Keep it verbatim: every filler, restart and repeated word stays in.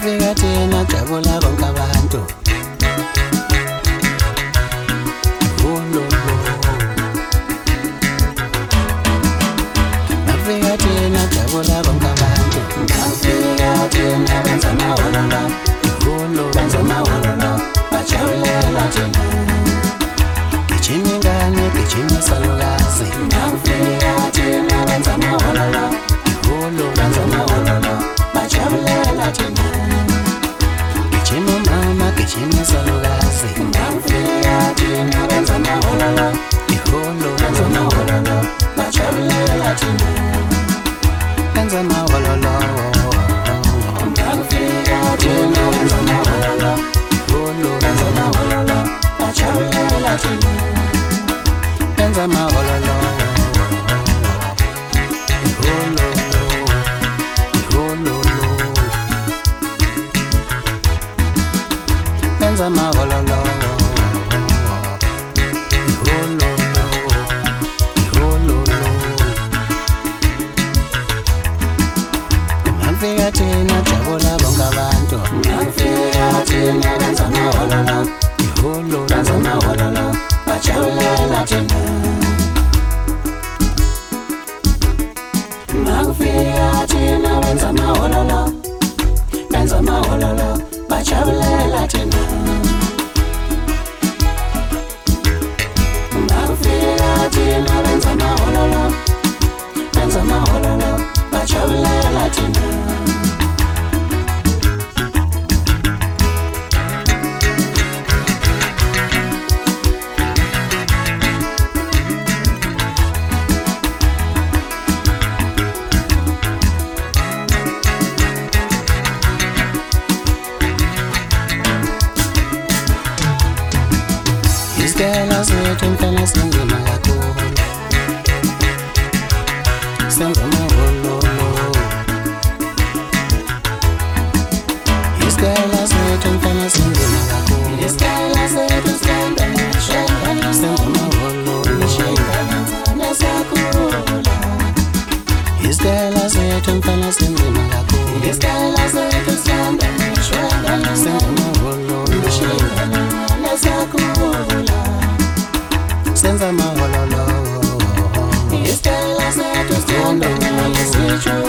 Nafika thina jabula bonke abantu. Nafika thina jabula bonke abantu. Nafika thina benza amaholo, ikhulu benza amaholo, bajabulela thina. Gijima ingane, gijima salukazi. Nafika thina benza amaholo, ikhulu benza amaholo, bajabulela thina. Gijima mama, gijima salukazi. Nafika thina benza amaholo, ikhulu benza amaholo, bajabulela thina. Benza amaholo, nafika thina benza amaholo, ikhulu benza amaholo, bajabulela thina. Benza amaholo, ikhulu, ikhulu. Benza amaholo, ikhulu, ikhulu. Nafika thina jabula bonke abantu. Nafika thina benza amaholo, ikhulu benza amaholo, bajabulela thina. Nafika thina benza amaholo, benza amaholo, bajabulela thina. Nafika thina benza amaholo, benza amaholo, bajabulela thina. Iskela zethu mfana sinzima kakhulu, senza amaholo. Iskela zethu mfana sinzima kakhulu, iskela zethu senza amaholo, senza amaholo. Iskela zethu mfana sinzima kakhulu, iskela zethu senza amaholo, senza amaholo. Senza amaholo, iskela zethu senza amaholo.